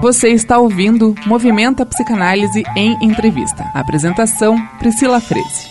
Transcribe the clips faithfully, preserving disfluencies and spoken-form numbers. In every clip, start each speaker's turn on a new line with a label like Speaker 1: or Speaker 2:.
Speaker 1: Você está ouvindo Movimento a Psicanálise em Entrevista. Apresentação, Priscila Freze.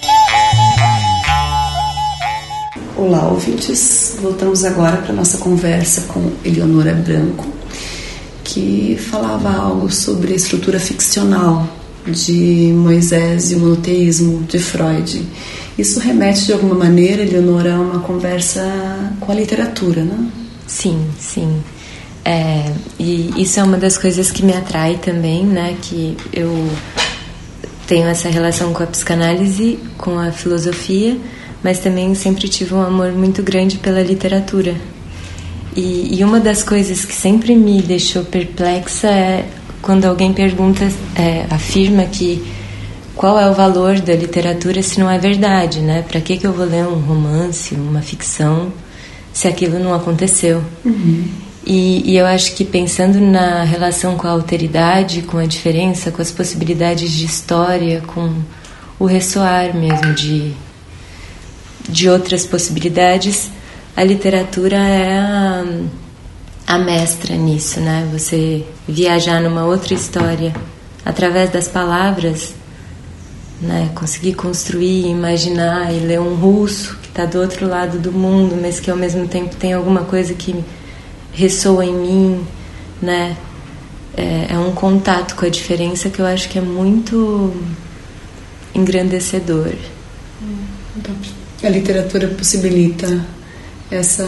Speaker 2: Olá, ouvintes. Voltamos agora para a nossa conversa com Eleonora Branco, que falava algo sobre a estrutura ficcional de Moisés e o monoteísmo de Freud. Isso remete de alguma maneira, Eleonora, a uma conversa com a literatura, né?
Speaker 3: Sim, sim. É, e isso é uma das coisas que me atrai também, né? Que eu tenho essa relação com a psicanálise, com a filosofia, mas também sempre tive um amor muito grande pela literatura. E, e uma das coisas que sempre me deixou perplexa é quando alguém pergunta, é, afirma que qual é o valor da literatura se não é verdade, né? Para que que eu vou ler um romance, uma ficção, se aquilo não aconteceu? Uhum. E, e eu acho que pensando na relação com a alteridade, com a diferença, com as possibilidades de história, com o ressoar mesmo de, de outras possibilidades, a literatura é a, a mestra nisso, né? Você viajar numa outra história através das palavras, né? Conseguir construir, imaginar e ler um russo que está do outro lado do mundo, mas que ao mesmo tempo tem alguma coisa que ressoa em mim, né? É, é um contato com a diferença que eu acho que é muito engrandecedor.
Speaker 2: Então, a literatura possibilita essa,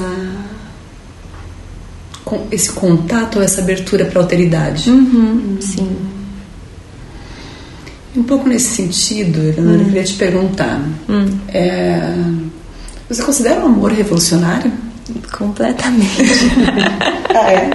Speaker 2: esse contato, essa abertura para a alteridade.
Speaker 3: Uhum, uhum. Sim.
Speaker 2: Um pouco nesse sentido, Eleonora, hum. eu queria te perguntar: hum. é, você considera o amor revolucionário?
Speaker 3: Completamente.
Speaker 2: Ah, é?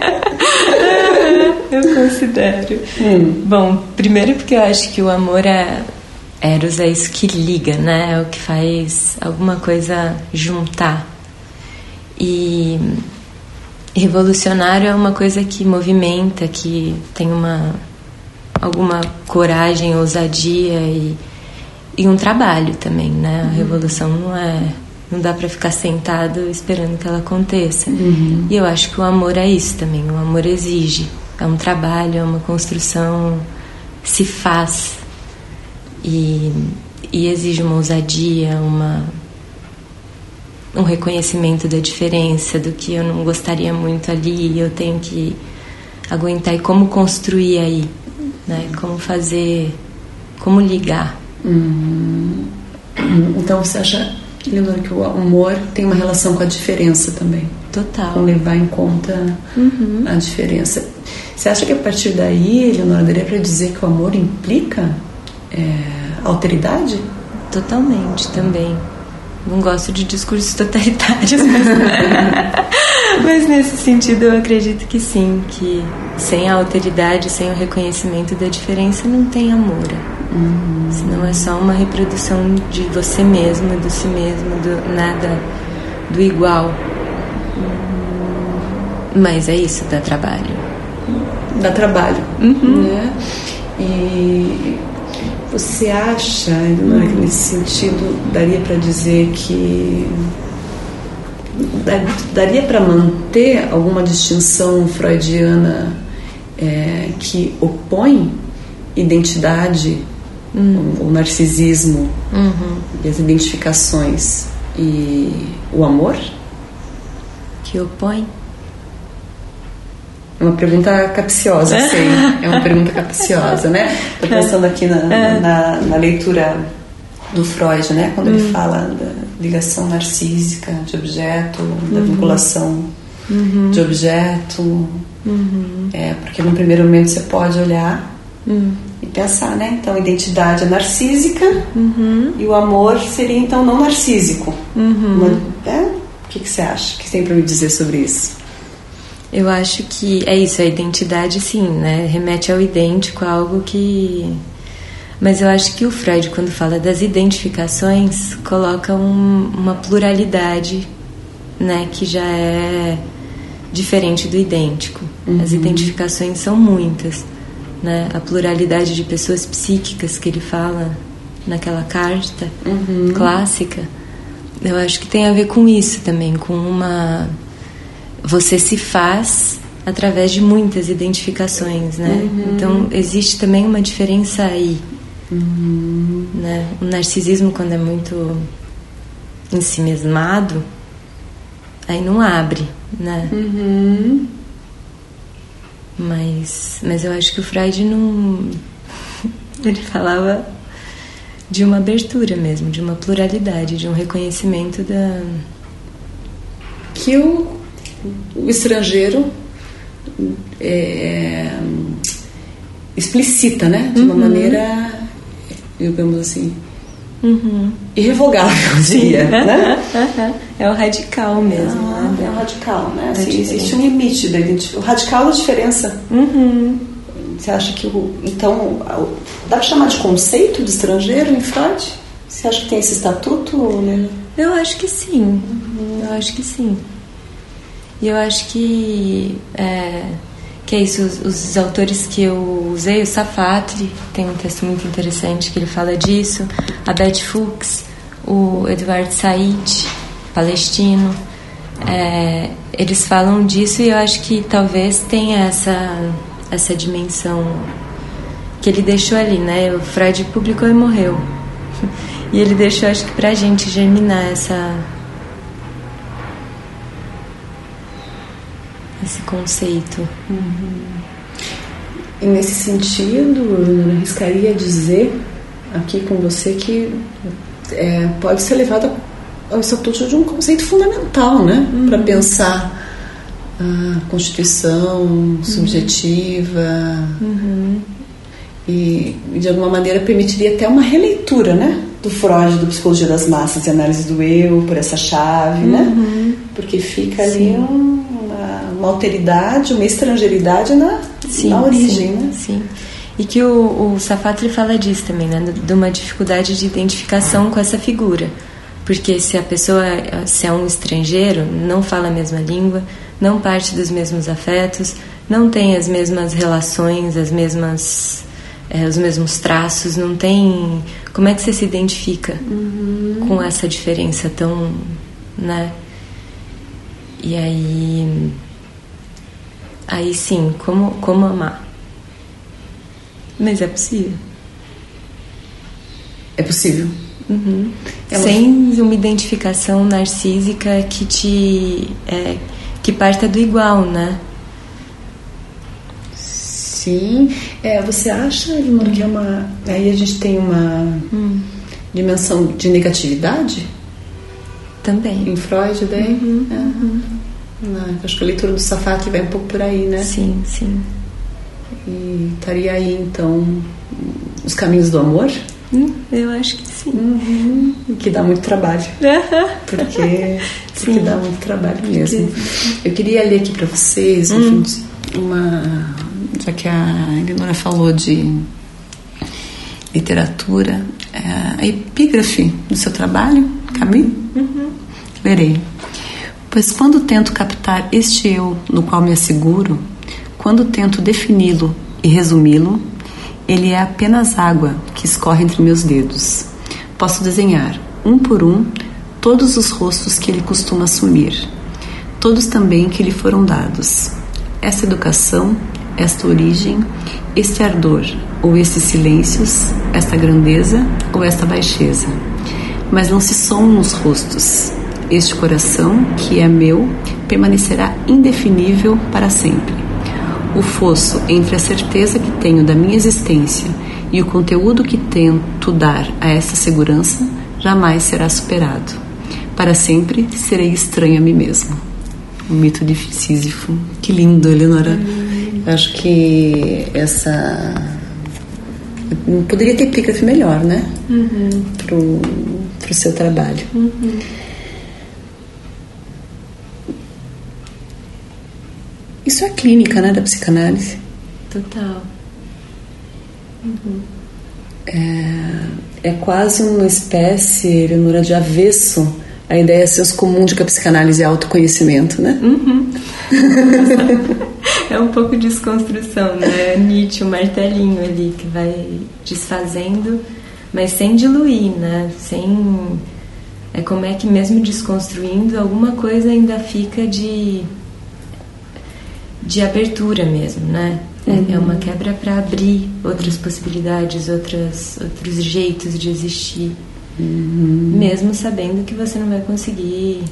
Speaker 3: Eu considero. Hum. Bom, primeiro porque eu acho que o amor é Eros, é isso que liga, né? É o que faz alguma coisa juntar. E revolucionário é uma coisa que movimenta, que tem uma alguma coragem, ousadia e, e um trabalho também, né? A revolução não é... Não dá para ficar sentado esperando que ela aconteça. Uhum. E eu acho que o amor é isso também. O amor exige. É um trabalho, é uma construção, se faz. E, e exige uma ousadia, uma, um reconhecimento da diferença, do que eu não gostaria muito ali. Eu tenho que aguentar. E como construir aí, né? Como fazer, como ligar.
Speaker 2: Uhum. Então você acha, Eleonora, que o amor tem uma relação com a diferença também?
Speaker 3: Total.
Speaker 2: Com levar em conta uhum. a diferença. Você acha que a partir daí, Eleonora, daria para dizer que o amor implica é, alteridade?
Speaker 3: Totalmente, também. Não gosto de discursos totalitários, mas, mas nesse sentido eu acredito que sim, que sem a alteridade, sem o reconhecimento da diferença, não tem amor. Uhum. Senão é só uma reprodução de você mesmo, do si mesmo, do nada, do igual. Uhum. Mas é isso, dá trabalho.
Speaker 2: Dá trabalho,
Speaker 3: uhum.
Speaker 2: né? E você acha, Eleonora, que nesse sentido daria para dizer que daria para manter alguma distinção freudiana é, que opõe identidade, Uhum. o narcisismo uhum. e as identificações e o amor?
Speaker 3: Que opõe?
Speaker 2: É uma pergunta capciosa, sei. É uma pergunta capciosa, né? Estou pensando aqui na, na, na leitura do Freud, né? Quando uhum. ele fala da ligação narcísica de objeto, da uhum. vinculação uhum. de objeto. Uhum. É, porque no primeiro momento você pode olhar uhum. e pensar, né? Então, a identidade é narcísica uhum. e o amor seria, então, não narcísico.
Speaker 3: Uhum.
Speaker 2: Uma, é? O que, que você acha? O que você tem para me dizer sobre isso?
Speaker 3: Eu acho que é isso, a identidade, sim, né? Remete ao idêntico, a algo que... Mas eu acho que o Freud, quando fala das identificações, coloca um, uma pluralidade, né? Que já é diferente do idêntico. Uhum. As identificações são muitas. Né, a pluralidade de pessoas psíquicas que ele fala naquela carta uhum. clássica, eu acho que tem a ver com isso também, com uma... Você se faz através de muitas identificações, né? Uhum. Então existe também uma diferença aí, uhum. né? O narcisismo, quando é muito ensimesmado, aí não abre, né? Uhum. Mas, mas eu acho que o Freud não... Ele falava de uma abertura mesmo, de uma pluralidade, de um reconhecimento da...
Speaker 2: Que o, o estrangeiro é, explicita, né? De uma uhum. maneira, digamos assim, uhum. irrevogável, eu diria, né?
Speaker 3: É o radical mesmo.
Speaker 2: Ah,
Speaker 3: né?
Speaker 2: É o radical, né? Assim, existe um limite da identidade. O radical da diferença. Uhum. Você acha que o... Então, dá para chamar de conceito de estrangeiro em Freud? Você acha que tem esse estatuto, Lena?
Speaker 3: Eu acho que sim. Uhum. Eu acho que sim. E eu acho que... É, que é isso, os, os autores que eu usei, o Safatli, tem um texto muito interessante que ele fala disso, a Beth Fuchs, o Edward Said, palestino, é, eles falam disso e eu acho que talvez tenha essa... essa dimensão que ele deixou ali, né? O Freud publicou e morreu. E ele deixou, acho que pra gente germinar essa... esse conceito.
Speaker 2: Uhum. E nesse sentido, eu arriscaria dizer aqui com você que é, pode ser levado ao estatuto de um conceito fundamental, né? Uhum. Para pensar a constituição uhum. subjetiva uhum. e, de alguma maneira, permitiria até uma releitura, né, do Freud, do Psicologia das Massas e Análise do Eu, por essa chave, uhum. né, porque fica ali um, uma, uma alteridade, uma estrangeiridade na, sim, na origem,
Speaker 3: sim,
Speaker 2: né?
Speaker 3: Sim. E que o, o Safatli fala disso também, né, de uma dificuldade de identificação com essa figura. Porque se a pessoa, se é um estrangeiro, não fala a mesma língua, não parte dos mesmos afetos, não tem as mesmas relações, as mesmas, é, os mesmos traços, não tem... Como é que você se identifica uhum. com essa diferença tão... né? E aí... Aí sim, como, como amar? Mas é possível.
Speaker 2: É possível.
Speaker 3: Uhum. É uma... Sem uma identificação narcísica que te é, que parta do igual, né?
Speaker 2: Sim. É, você acha, Elinor, uhum. que é uma... Aí a gente tem uma uhum. dimensão de negatividade?
Speaker 3: Também.
Speaker 2: Em Freud, daí?
Speaker 3: Uhum.
Speaker 2: É.
Speaker 3: Uhum.
Speaker 2: Não, acho que a leitura do Safatli vai um pouco por aí, né?
Speaker 3: Sim, sim.
Speaker 2: E estaria aí, então, os caminhos do amor?
Speaker 3: Hum, eu acho que sim.
Speaker 2: Uhum. Que dá muito trabalho. Porque, porque dá muito trabalho mesmo. Eu queria ler aqui para vocês hum. uma... Já que a Elinora falou de literatura, a epígrafe do seu trabalho, Camus, uhum. lerei. Pois quando tento captar este eu no qual me asseguro, quando tento defini-lo e resumi-lo, ele é apenas água que escorre entre meus dedos. Posso desenhar, um por um, todos os rostos que ele costuma assumir, todos também que lhe foram dados. Essa educação, esta origem, este ardor, ou estes silêncios, esta grandeza ou esta baixeza. Mas não se somam os rostos. Este coração, que é meu, permanecerá indefinível para sempre. O fosso entre a certeza que tenho da minha existência e o conteúdo que tento dar a essa segurança jamais será superado. Para sempre serei estranho a mim mesmo. O mito de Sísifo. Que lindo, Eleonora. Uhum. Acho que essa... Não poderia ter epígrafe melhor, né? Uhum. Pro, pro seu trabalho. Uhum. Isso é clínica, né, da psicanálise.
Speaker 3: Total. Uhum.
Speaker 2: É, é quase uma espécie, Eleonora, de avesso a ideia senso comum de que a psicanálise é autoconhecimento, né?
Speaker 3: Uhum. É um pouco de desconstrução, né? Nietzsche, o martelinho ali que vai desfazendo, mas sem diluir, né? Sem... É como é que mesmo desconstruindo, alguma coisa ainda fica de... de abertura mesmo, né? Uhum. É uma quebra para abrir outras possibilidades, outras, outros jeitos de existir. Uhum. Mesmo sabendo que você não vai conseguir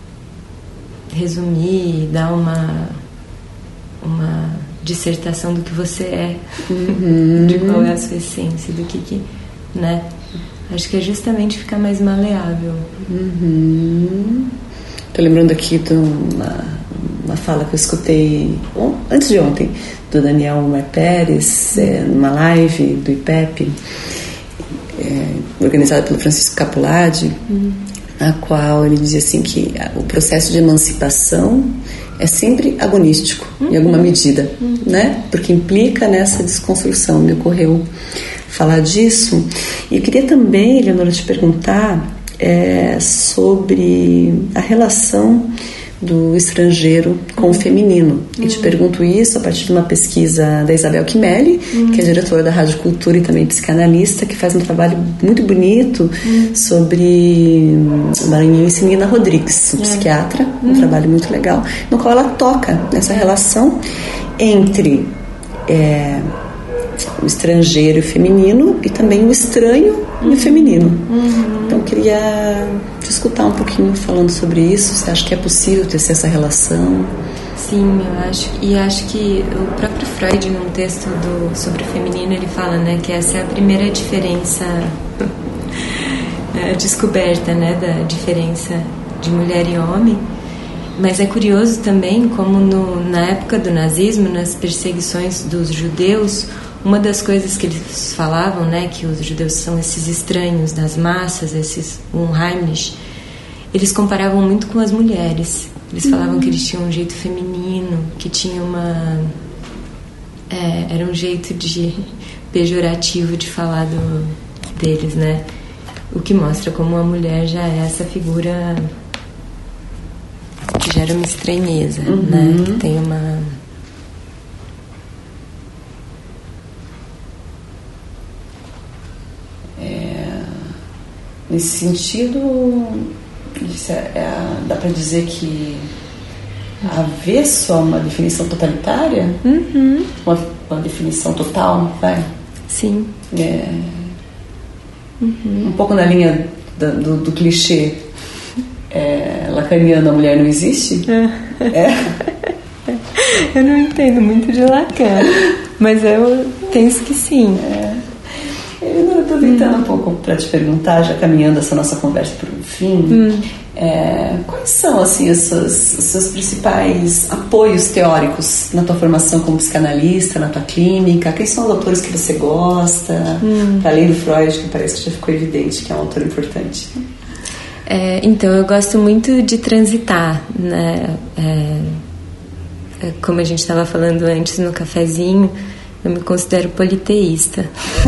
Speaker 3: resumir, dar uma, uma dissertação do que você é, uhum. de qual é a sua essência, do que, que né? Acho que é justamente ficar mais maleável.
Speaker 2: Uhum. Tô lembrando aqui de uma, uma fala que eu escutei antes de ontem, do Daniel Omar Pérez, é, numa live do I P E P, é, organizada pelo Francisco Capuladi, uhum. a qual ele dizia assim que o processo de emancipação é sempre agonístico, uhum. em alguma medida, uhum. né? Porque implica nessa desconstrução. Me ocorreu falar disso. E eu queria também, Leonora, te perguntar é, sobre a relação do estrangeiro com uhum. o feminino. E uhum. te pergunto isso a partir de uma pesquisa da Isabel Kimeli, uhum. que é diretora da Rádio Cultura e também psicanalista, que faz um trabalho muito bonito uhum. sobre Maranhão e Nina Rodrigues, um é. psiquiatra, uhum. um trabalho muito legal, no qual ela toca nessa relação entre é, o estrangeiro e o feminino e também o estranho uhum. e o feminino. Uhum. Então eu queria te escutar um pouquinho falando sobre isso. Você acha que é possível ter essa relação?
Speaker 3: Sim, eu acho. E acho que o próprio Freud, num texto do, sobre o feminino, ele fala, né, que essa é a primeira diferença a descoberta, né, da diferença de mulher e homem. Mas é curioso também como no, na época do nazismo, nas perseguições dos judeus, uma das coisas que eles falavam, né, que os judeus são esses estranhos das massas, esses Unheimlich, eles comparavam muito com as mulheres. Eles uhum. falavam que eles tinham um jeito feminino, que tinha uma... É, era um jeito de pejorativo de falar do, deles, né? O que mostra como a mulher já é essa figura que gera uma estranheza, uhum. né? Que tem uma...
Speaker 2: Nesse sentido, isso é, é, dá para dizer que haver só uma definição totalitária,
Speaker 3: uhum.
Speaker 2: uma, uma definição total, vai?
Speaker 3: Sim.
Speaker 2: É,
Speaker 3: uhum.
Speaker 2: Um pouco na linha do, do, do clichê é, lacaniano, a mulher não existe?
Speaker 3: É.
Speaker 2: É?
Speaker 3: Eu não entendo muito de Lacan, mas eu penso que sim.
Speaker 2: É. Eu estou tentando hum. um pouco para te perguntar, já caminhando essa nossa conversa para o fim, hum. é, quais são assim, os, seus, os seus principais apoios teóricos na tua formação como psicanalista, na tua clínica? Quem são os autores que você gosta? Hum. Além do Freud, que parece que já ficou evidente que é um autor importante.
Speaker 3: É, então, eu gosto muito de transitar, né? É, como a gente estava falando antes no cafezinho, eu me considero politeísta.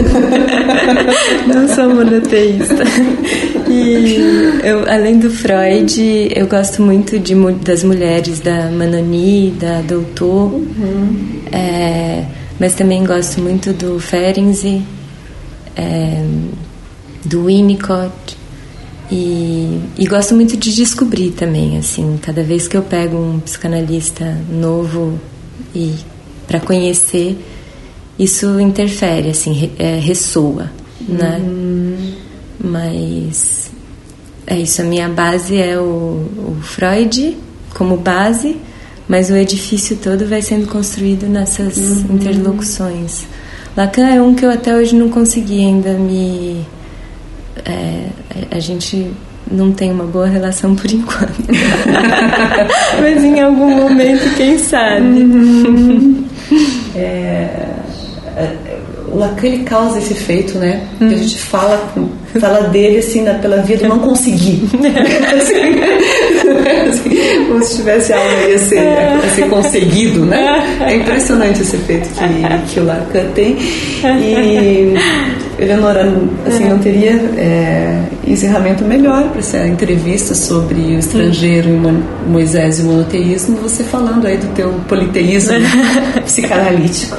Speaker 3: Não sou monoteísta. E eu, além do Freud, eu gosto muito de, das mulheres, da Manoni, da Doutor, uhum. é, mas também gosto muito do Ferenczi, é, do Winnicott, e, e gosto muito de descobrir também, assim, cada vez que eu pego um psicanalista novo e para conhecer, isso interfere, assim, é, ressoa, né?
Speaker 2: Uhum.
Speaker 3: Mas é isso, a minha base é o, o Freud como base, mas o edifício todo vai sendo construído nessas uhum. interlocuções. Lacan é um que eu até hoje não consegui ainda me... É, a gente não tem uma boa relação por enquanto. Mas em algum momento, quem sabe?
Speaker 2: Uhum. É... O Lacan, ele causa esse efeito, né? Hum. Que a gente fala, fala dele assim, na, pela via do não conseguir. assim, assim, como se tivesse algo aí a ser, a ser conseguido, né? É impressionante esse efeito que, que o Lacan tem. E Eleonora, assim, não teria é, encerramento melhor para essa entrevista sobre o estrangeiro hum. e Moisés e o monoteísmo, você falando aí do teu politeísmo psicanalítico.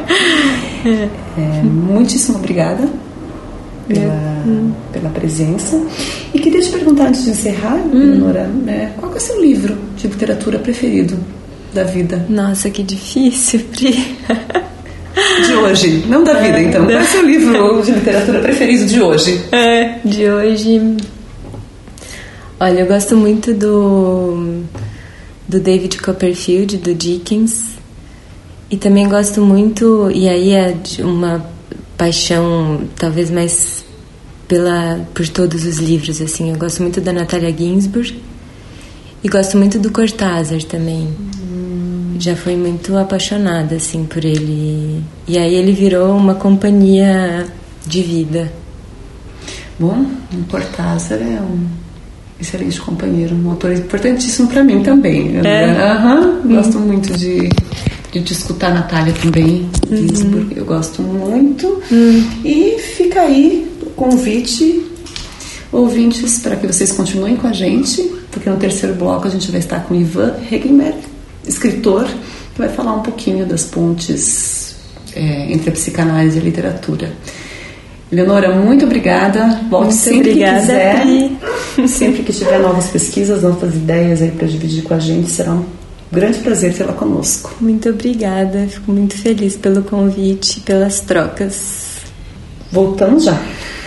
Speaker 2: É, muitíssimo obrigada pela, hum. pela presença. E queria te perguntar, antes de encerrar, hum. Eleonora, né, qual é o seu livro de literatura preferido? da vida?
Speaker 3: Nossa, que difícil, Pri.
Speaker 2: De hoje, não da vida, então. Qual é o seu livro de literatura preferido de hoje?
Speaker 3: É, de hoje... Olha, eu gosto muito do, do David Copperfield, do Dickens. E também gosto muito, e aí é de uma paixão talvez mais pela, por todos os livros, assim. Eu gosto muito da Natalia Ginzburg e gosto muito do Cortázar também. Hum. Já fui muito apaixonada, assim, por ele. E aí ele virou uma companhia de vida.
Speaker 2: Bom, o Cortázar é um excelente companheiro, um autor importantíssimo para mim também.
Speaker 3: É?
Speaker 2: Uhum. Hum. Gosto muito de... de te escutar, Natália, também. Uhum. Eu gosto muito. Uhum. E fica aí o convite, ouvintes, para que vocês continuem com a gente, porque no terceiro bloco a gente vai estar com Ivan Regner, escritor, que vai falar um pouquinho das pontes é, entre a psicanálise e a literatura. Eleonora, muito obrigada. Volte muito sempre obrigada, que quiser. Pri. Sempre que tiver novas pesquisas, novas ideias aí para dividir com a gente, será um grande prazer tê-la conosco.
Speaker 3: Muito obrigada, fico muito feliz pelo convite, pelas trocas.
Speaker 2: Voltamos já.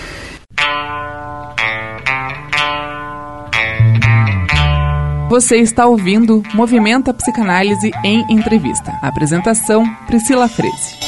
Speaker 1: Você está ouvindo Movimenta Psicanálise em Entrevista. Apresentação, Priscila Freze.